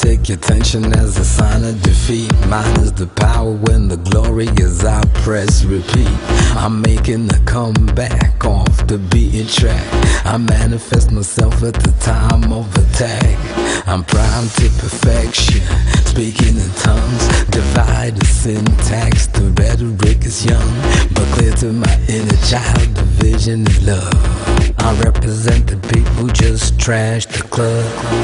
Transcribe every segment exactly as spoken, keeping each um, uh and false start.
take your attention as a sign of defeat. Mine is the power when the glory is I press repeat. I'm making a comeback off the beaten track. I manifest myself at the time of attack. I'm primed to perfection, speaking in tongues. Divide the syntax, the rhetoric is young, but clear to my inner child, the vision is love. I represent the people who just trash the club.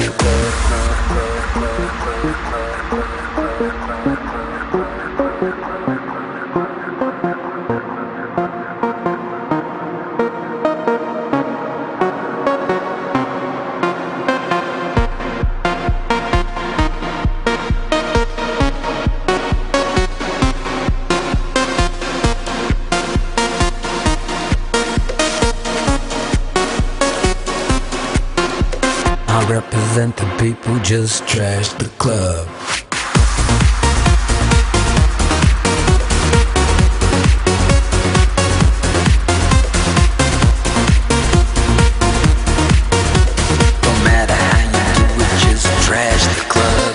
I represent the people who just trash the club. No matter how you do it, just trash the club.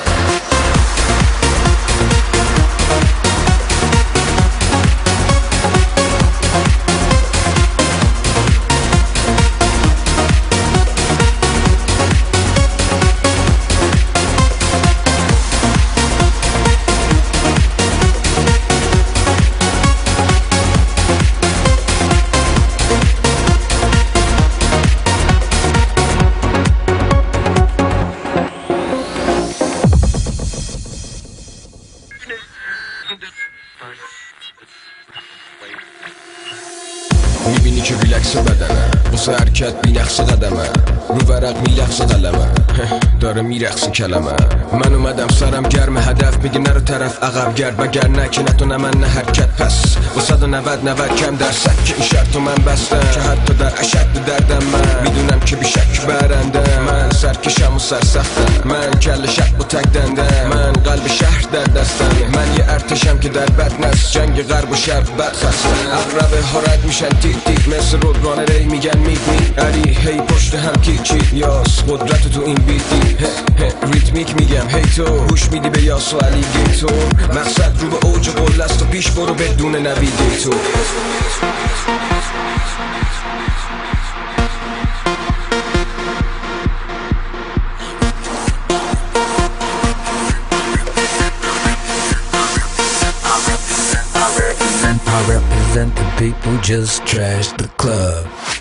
میبینی که ریلکس بدنه واسه حرکت بی نقص قدمه رو ورق میلغز قلمه داره میرقصی کلمه. من اومدم سرم گرم هدف میگه نرو طرف عقب گرد وگر نه که نتو نه من نه حرکت پس با صد و نود نود کم درصد که این شرطو من بستم که حتی در اشد دردم من میدونم که بیشک برنده. من سرکشم و سرسختم، من کل شق و تک دنده، من قلب شهر در دستم، من یه ارتشم که در بدنست جنگ غرب و شرق بد خستم. اقربه ها رد میشن تیک تیک مثل رودبان ری میگن میگ می علی هی پشت هم کی چی یاس قدرت تو این بیتی ریتمیک میگم هی تو گوش میدی به یاس و علی گیتو مقصد رو به اوج قله است و پیش برو بدون نویگیتو. I represent the people who just trash the club.